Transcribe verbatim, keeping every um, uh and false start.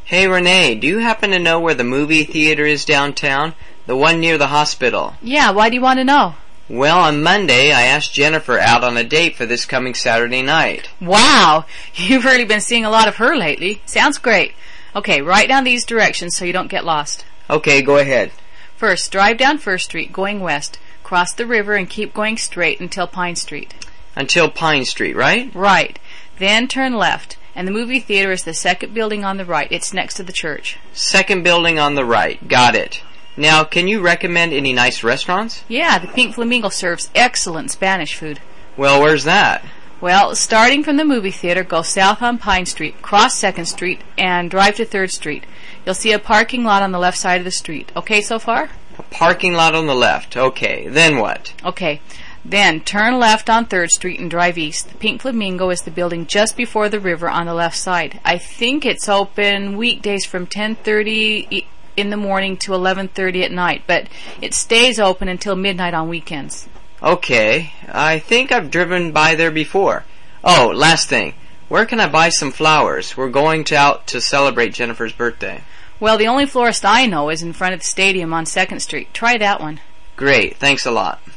Hey Renee, do you happen to know where the movie theater is downtown? The one near the hospital. Yeah, why do you want to know? Well, on Monday, I asked Jennifer out on a date for this coming Saturday night. Wow, you've really been seeing a lot of her lately. Sounds great. Okay, write down these directions so you don't get lost. Okay, go ahead. First, drive down First Street, going west. Cross the river and keep going straight until Pine Street. Until Pine Street, right? Right. Then turn left. And the movie theater is the second building on the right. It's next to the church. Second building on the right. Got it. Now, can you recommend any nice restaurants? Yeah, the Pink Flamingo serves excellent Spanish food. Well, where's that? Well, starting from the movie theater, go south on Pine Street, cross second Street, and drive to third Street. You'll see a parking lot on the left side of the street. Okay so far? A parking lot on the left. Okay. Then what? Okay. Then turn left on third Street and drive east. The Pink Flamingo is the building just before the river on the left side. I think it's open weekdays from ten thirty in the morning to eleven thirty at night, but it stays open until midnight on weekends. Okay. I think I've driven by there before. Oh, last thing. Where can I buy some flowers? We're going to out to celebrate Jennifer's birthday. Well, the only florist I know is in front of the stadium on second Street. Try that one. Great. Thanks a lot.